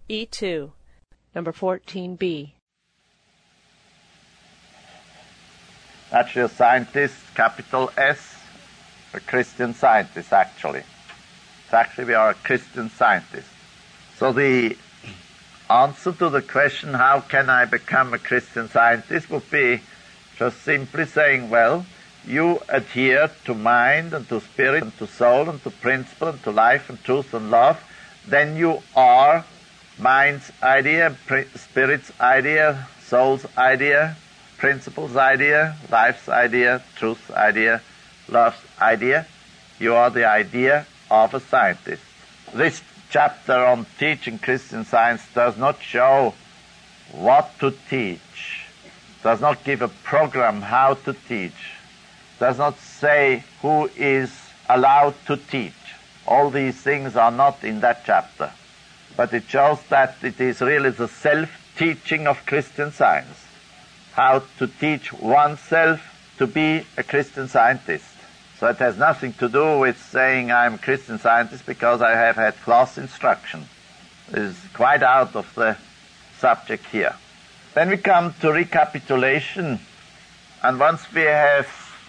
E2, number 14B. Actually, a scientist, capital S, a Christian scientist, actually. We are a Christian scientist. So the answer to the question, how can I become a Christian scientist, would be just simply saying, well, you adhere to mind and to spirit and to soul and to principle and to life and truth and love, then you are mind's idea, spirit's idea, soul's idea, principle's idea, life's idea, truth's idea, love's idea. You are the idea of a scientist. This chapter on teaching Christian Science does not show what to teach, does not give a program how to teach, does not say who is allowed to teach. All these things are not in that chapter. But it shows that it is really the self-teaching of Christian Science, how to teach oneself to be a Christian scientist. So it has nothing to do with saying I'm a Christian scientist because I have had class instruction. It is quite out of the subject here. Then we come to recapitulation, and once we have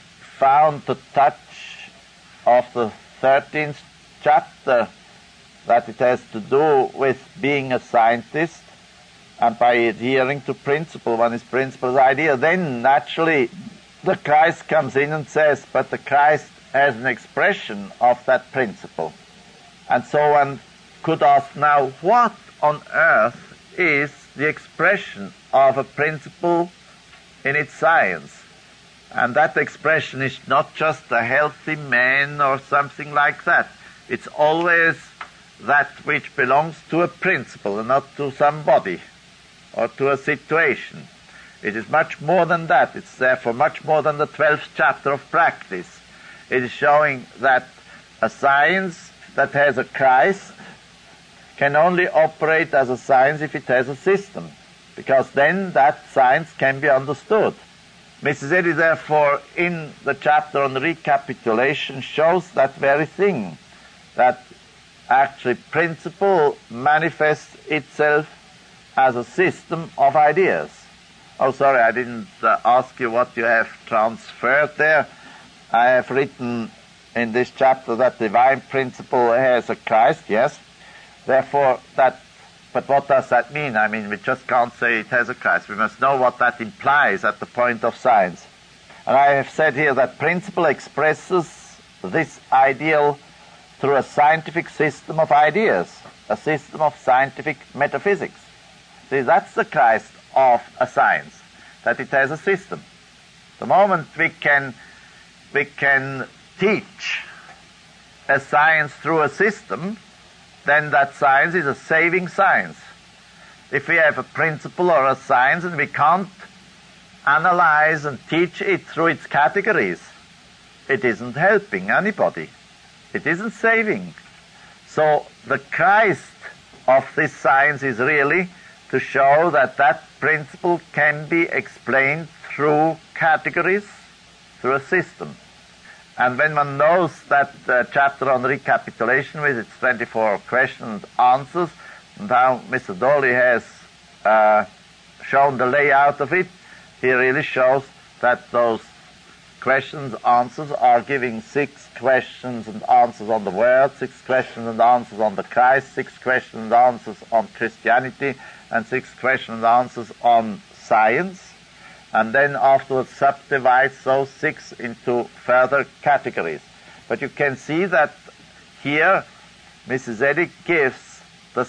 found the touch of the 13th chapter that it has to do with being a scientist, and by adhering to principle, one is principle's idea, then naturally the Christ comes in and says, but the Christ as an expression of that principle. And so one could ask now, what on earth is the expression of a principle in its science? And that expression is not just a healthy man or something like that. It's always that which belongs to a principle and not to somebody or to a situation. It is much more than that. It's therefore much more than the 12th chapter of practice. It is showing that a science that has a Christ can only operate as a science if it has a system, because then that science can be understood. Mrs. Eddy, therefore, in the chapter on recapitulation, shows that very thing, that actually principle manifests itself as a system of ideas. Oh, sorry, I didn't ask you what you have transferred there. I have written in this chapter that divine principle has a Christ, yes. Therefore, but what does that mean? I mean, we just can't say it has a Christ. We must know what that implies at the point of science. And I have said here that principle expresses this ideal through a scientific system of ideas, a system of scientific metaphysics. See, that's the Christ of a science, that it has a system. The moment we can teach a science through a system, then that science is a saving science. If we have a principle or a science and we can't analyze and teach it through its categories, it isn't helping anybody. It isn't saving. So the Christ of this science is really to show that that principle can be explained through categories, through a system. And when one knows that chapter on recapitulation with its 24 questions and answers, and how Mr. Dawley has shown the layout of it, he really shows that those questions, answers are giving 6 questions and answers on the Word, 6 questions and answers on the Christ, 6 questions and answers on Christianity, and 6 questions and answers on science, and then afterwards subdivides those 6 into further categories. But you can see that here Mrs. Eddy gives the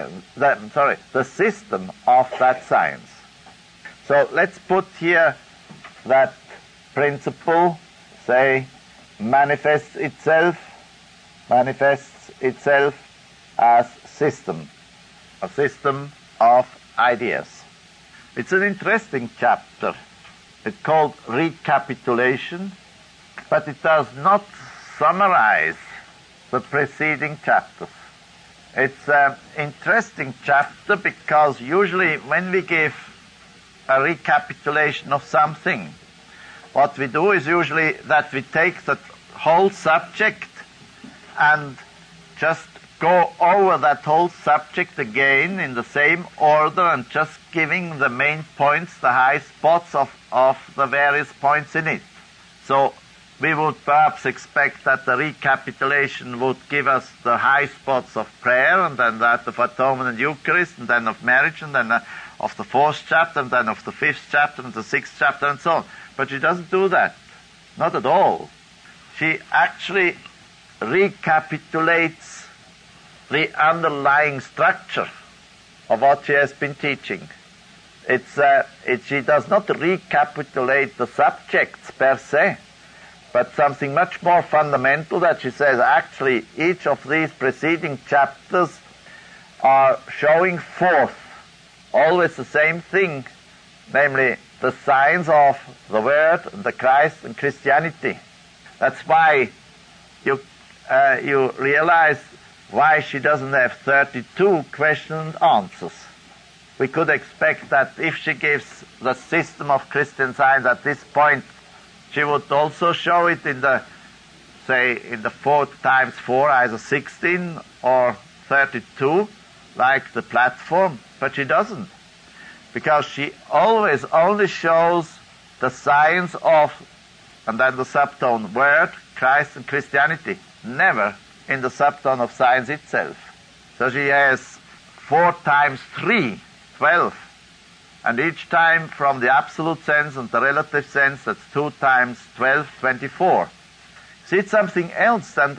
system of that science. So let's put here that principle, say, manifests itself as system, a system of ideas. It's an interesting chapter. It's called Recapitulation, but it does not summarize the preceding chapters. It's an interesting chapter because usually when we give a recapitulation of something, what we do is usually that we take the whole subject and just go over that whole subject again in the same order and just giving the main points, the high spots of the various points in it. So we would perhaps expect that the recapitulation would give us the high spots of prayer, and then that of atonement and Eucharist, and then of marriage, and then of the 4th chapter, and then of the 5th chapter, and the 6th chapter, and so on. But she doesn't do that. Not at all. She actually recapitulates the underlying structure of what she has been teaching. She does not recapitulate the subjects per se, but something much more fundamental, that she says actually each of these preceding chapters are showing forth always the same thing, namely the signs of the Word, the Christ, and Christianity. That's why you realize why she doesn't have 32 question and answers. We could expect that if she gives the system of Christian Science at this point, she would also show it in the 4 times 4, either 16 or 32, like the platform, but she doesn't. Because she always only shows the science of, and then the subtone, Word, Christ, and Christianity, never in the subtone of science itself. So she has 4 times 3, 12. And each time from the absolute sense and the relative sense, that's 2 times 12, 24. See, it's something else than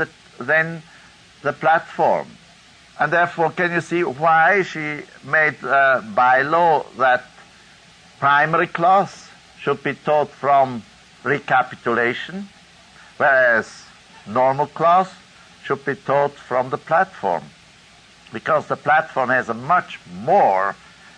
the platform. And therefore, can you see why she made by law that primary class should be taught from recapitulation, whereas normal class should be taught from the platform? Because the platform has a much more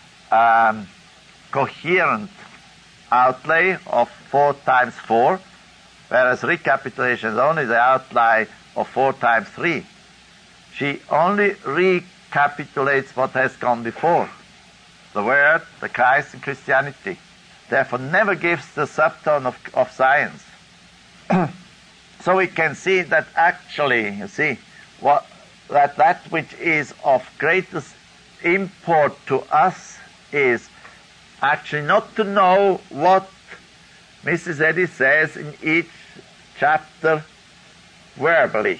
coherent outlay of 4 times 4, whereas recapitulation is only the outlay of 4 times 3. She only recapitulates what has gone before, the Word, the Christ, and Christianity. Therefore never gives the subtone of science. So we can see that actually, you see, that which is of greatest import to us is actually not to know what Mrs. Eddy says in each chapter verbally.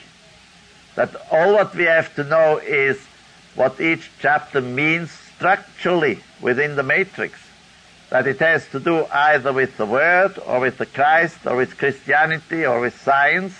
That all what we have to know is what each chapter means structurally within the matrix. That it has to do either with the Word, or with the Christ, or with Christianity, or with science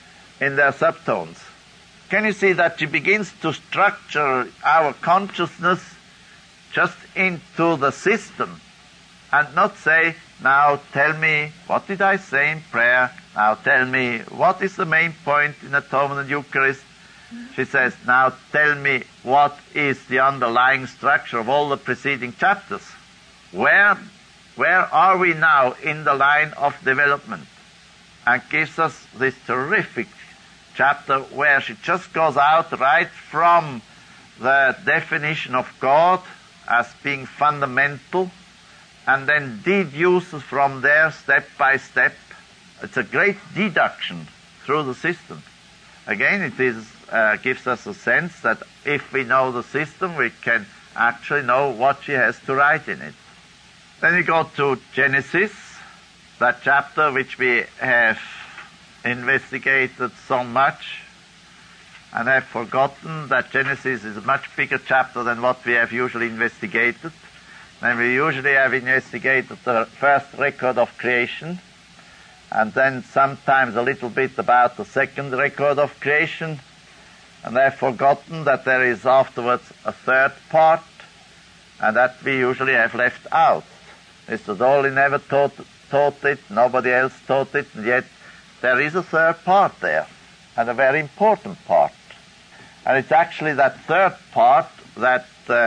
in their subtones. Can you see that she begins to structure our consciousness just into the system, and not say, now tell me, what did I say in prayer? Now tell me, what is the main point in atonement and Eucharist? She says, now tell me, what is the underlying structure of all the preceding chapters? Where are we now in the line of development? And gives us this terrific chapter where she just goes out right from the definition of God as being fundamental, and then deduces from there step by step. It's a great deduction through the system. Again, it gives us a sense that if we know the system, we can actually know what she has to write in it. Then we go to Genesis, that chapter which we have investigated so much, and have forgotten that Genesis is a much bigger chapter than what we have usually investigated. And we usually have investigated the first record of creation, and then sometimes a little bit about the second record of creation, and I have forgotten that there is afterwards a third part, and that we usually have left out. Mr. Dolly never taught it, nobody else taught it, and yet there is a third part there, and a very important part. And it's actually that third part that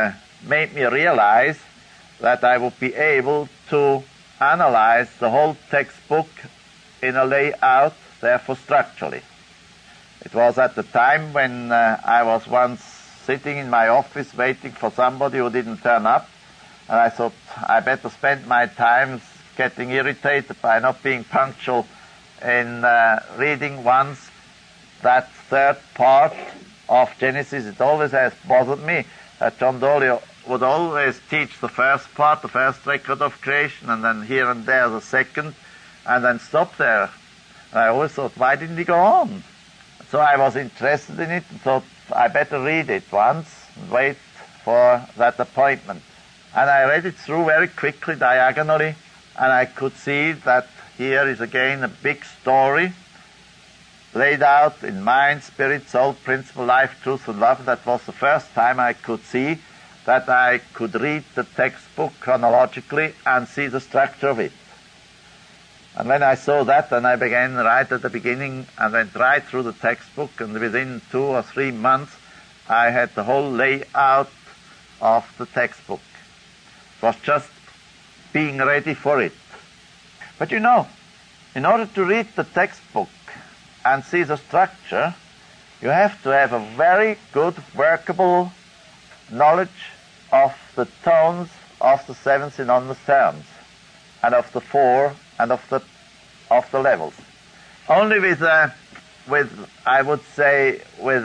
made me realize that I would be able to analyze the whole textbook in a layout, therefore structurally. It was at the time when I was once sitting in my office waiting for somebody who didn't turn up, and I thought I better spend my time getting irritated by not being punctual in reading once that third part of Genesis, it always has bothered me that John Dolio would always teach the first part, the first record of creation, and then here and there the second, and then stop there. And I always thought, why didn't he go on? So I was interested in it and thought I better read it once and wait for that appointment. And I read it through very quickly, diagonally, and I could see that here is again a big story laid out in mind, spirit, soul, principle, life, truth, and love. That was the first time I could see that I could read the textbook chronologically and see the structure of it. And when I saw that, then I began right at the beginning and went right through the textbook, and within 2 or 3 months I had the whole layout of the textbook. It was just being ready for it. But you know, in order to read the textbook and see the structure, you have to have a very good workable knowledge of the tones of the 7 synonymous terms and of the 4 and of the levels. Only with I would say with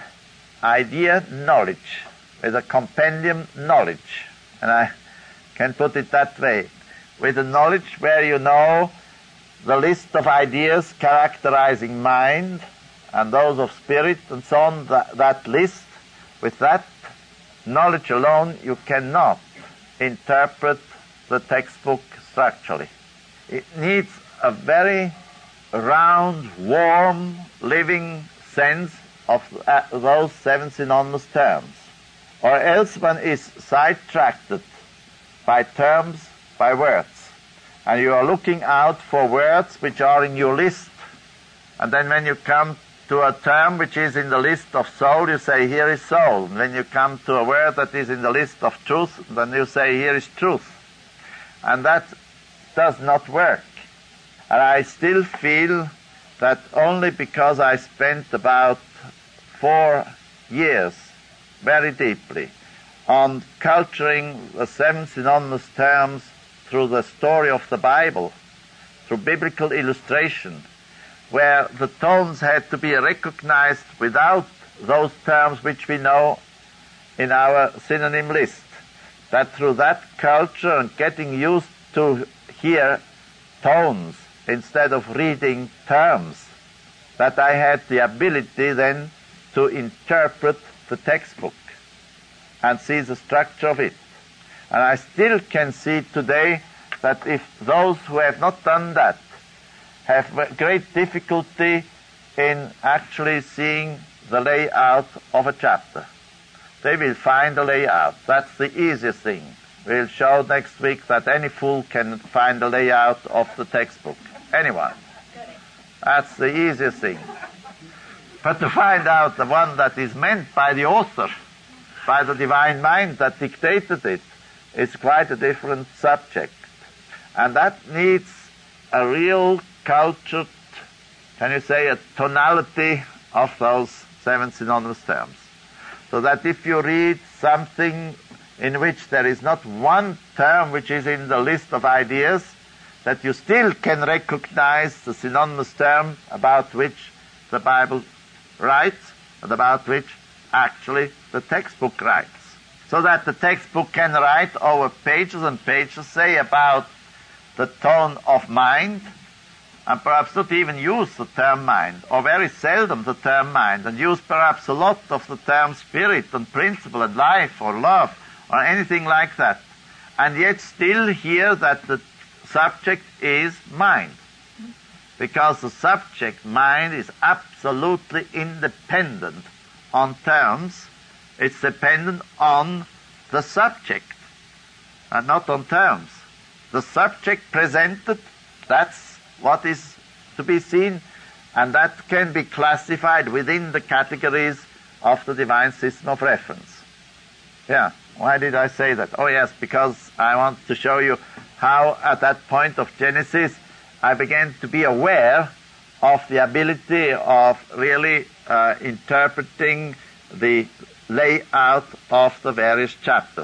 idea knowledge, with a compendium knowledge, and I can put it that way, with a knowledge where you know the list of ideas characterizing mind and those of spirit and so on, that list, with that knowledge alone you cannot interpret the textbook structurally. It needs a very round, warm, living sense of those 7 synonymous terms, or else one is sidetracked by terms, by words, and you are looking out for words which are in your list, and then when you come to a term which is in the list of soul, you say, here is soul. And when you come to a word that is in the list of truth, then you say, here is truth. And that does not work. And I still feel that only because I spent about 4 years very deeply on culturing the 7 synonymous terms through the story of the Bible, through biblical illustration, where the tones had to be recognized without those terms which we know in our synonym list, that through that culture and getting used to hear tones instead of reading terms, that I had the ability then to interpret the textbook and see the structure of it. And I still can see today that if those who have not done that have great difficulty in actually seeing the layout of a chapter. They will find a layout. That's the easiest thing. We'll show next week that any fool can find the layout of the textbook. Anyone. That's the easiest thing. But to find out the one that is meant by the author, by the divine mind that dictated it, is quite a different subject. And that needs a real cultured, can you say, a tonality of those 7 synonymous terms. So that if you read something in which there is not one term which is in the list of ideas, that you still can recognize the synonymous term about which the Bible writes and about which actually the textbook writes. So that the textbook can write over pages and pages, say, about the tone of mind, and perhaps not even use the term mind, or very seldom the term mind, and use perhaps a lot of the term spirit and principle and life or love or anything like that, and yet still hear that the subject is mind. Because the subject mind is absolutely independent on terms. It's dependent on the subject and not on terms. The subject presented, that's what is to be seen, and that can be classified within the categories of the divine system of reference. Yeah, why did I say that? Oh yes, because I want to show you how at that point of Genesis I began to be aware of the ability of really interpreting the layout of the various chapters.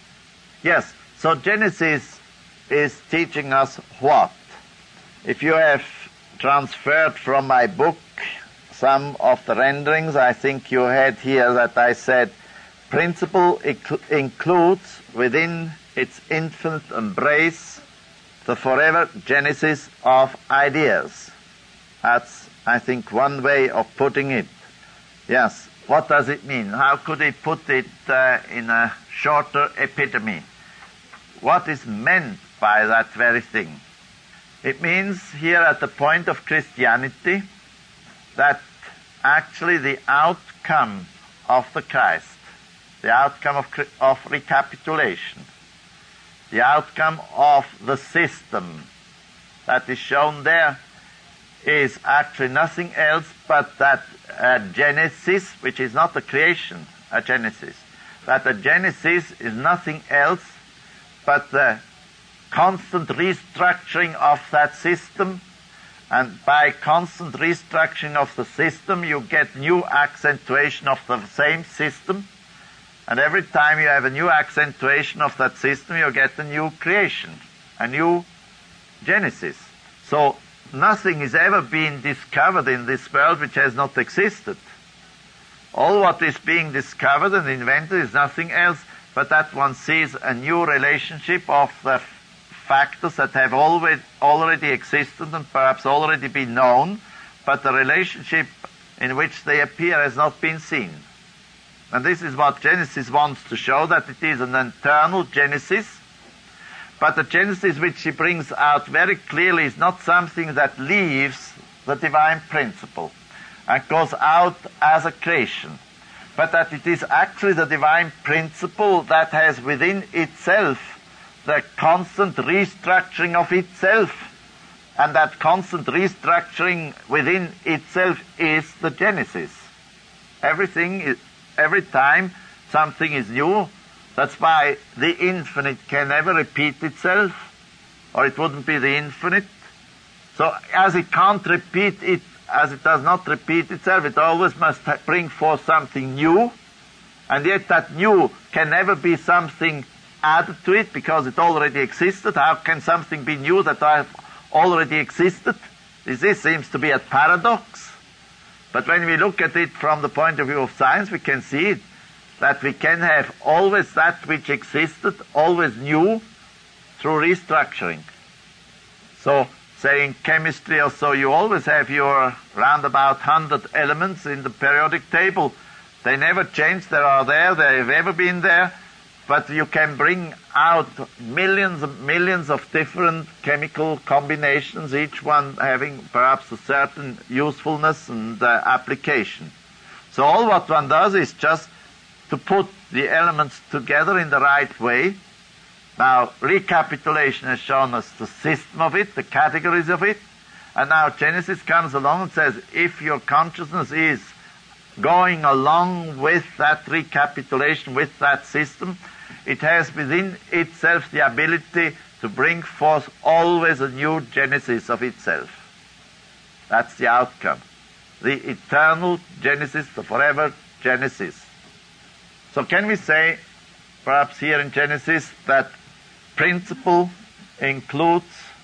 Yes, so Genesis is teaching us what? If you have transferred from my book some of the renderings. I think you had here that I said principle includes within its infinite embrace the forever genesis of ideas. That's, I think, one way of putting it. Yes, what does it mean? How could he put it in a shorter epitome? What is meant by that very thing? It means here at the point of Christianity that actually the outcome of the Christ, the outcome of recapitulation, the outcome of the system that is shown there is actually nothing else but that genesis, which is not a creation, a genesis. That a genesis is nothing else but the constant restructuring of that system, and by constant restructuring of the system you get new accentuation of the same system, and every time you have a new accentuation of that system you get a new creation, a new genesis. So nothing is ever being discovered in this world which has not existed. All what is being discovered and invented is nothing else but that one sees a new relationship of the factors that have already existed and perhaps already been known, but the relationship in which they appear has not been seen. And this is what Genesis wants to show, that it is an internal Genesis, but the Genesis which he brings out very clearly is not something that leaves the divine principle and goes out as a creation, but that it is actually the divine principle that has within itself the constant restructuring of itself, and that constant restructuring within itself is the Genesis. Every time something is new, that's why the infinite can never repeat itself, or it wouldn't be the infinite. So as it can't repeat it, as it does not repeat itself, it always must bring forth something new, and yet that new can never be something added to it because it already existed. How can something be new that already existed? This seems to be a paradox. But when we look at it from the point of view of science, we can see it, that we can have always that which existed, always new, through restructuring. So, say in chemistry or so, you always have your round about 100 elements in the periodic table. They never change, they've ever been there, but you can bring out millions and millions of different chemical combinations, each one having perhaps a certain usefulness and application. So all what one does is just to put the elements together in the right way. Now, recapitulation has shown us the system of it, the categories of it, and now Genesis comes along and says, if your consciousness is going along with that recapitulation, with that system, it has within itself the ability to bring forth always a new genesis of itself. That's the outcome. The eternal genesis, the forever genesis. So can we say, perhaps here in Genesis, that principle includes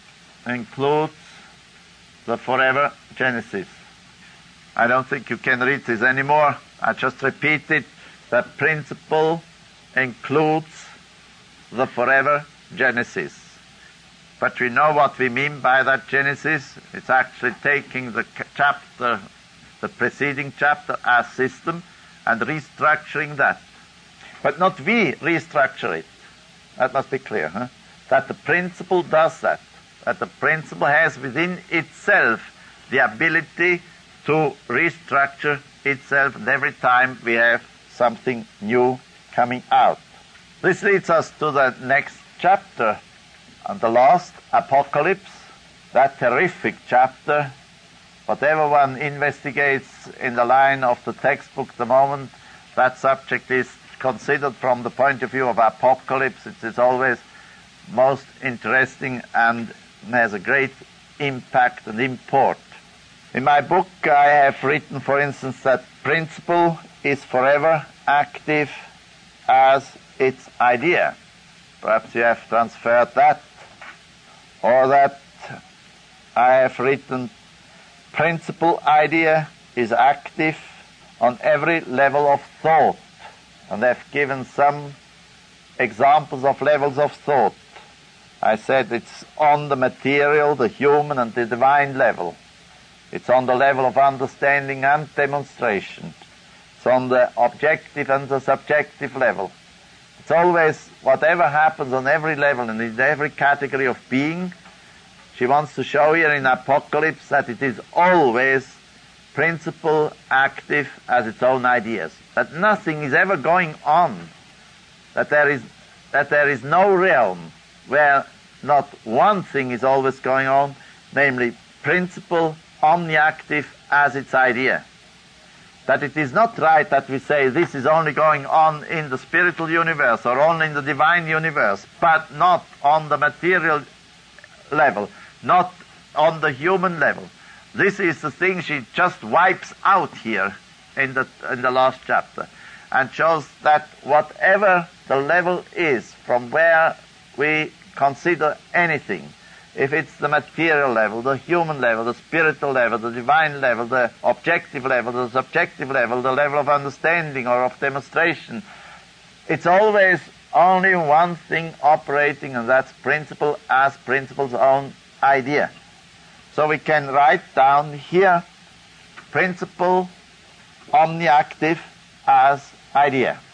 the forever genesis? I don't think you can read this anymore. I just repeat it. That principle includes the forever genesis. But we know what we mean by that genesis. It's actually taking the chapter, the preceding chapter as system, and restructuring that. But not we restructure it. That must be clear, huh? That the principle does that. That the principle has within itself the ability to restructure itself, and every time we have something new coming out. This leads us to the next chapter, and the last, Apocalypse, that terrific chapter. Whatever one investigates in the line of the textbook at the moment, that subject is considered from the point of view of Apocalypse. It is always most interesting and has a great impact and import. In my book I have written, for instance, that principle is forever active as its idea. Perhaps you have transferred that. Or that I have written, principle idea is active on every level of thought. And I've given some examples of levels of thought. I said it's on the material, the human and the divine level. It's on the level of understanding and demonstration. It's on the objective and the subjective level. It's always whatever happens on every level and in every category of being. She wants to show here in Apocalypse that it is always principle active as its own ideas. That nothing is ever going on. That there is no realm where not one thing is always going on, namely principle omniactive as its idea. That it is not right that we say this is only going on in the spiritual universe or only in the divine universe, but not on the material level, not on the human level. This is the thing she just wipes out here in the last chapter, and shows that whatever the level is from where we consider anything, if it's the material level, the human level, the spiritual level, the divine level, the objective level, the subjective level, the level of understanding or of demonstration, it's always only one thing operating, and that's principle as principle's own idea. So we can write down here principle omniactive as idea.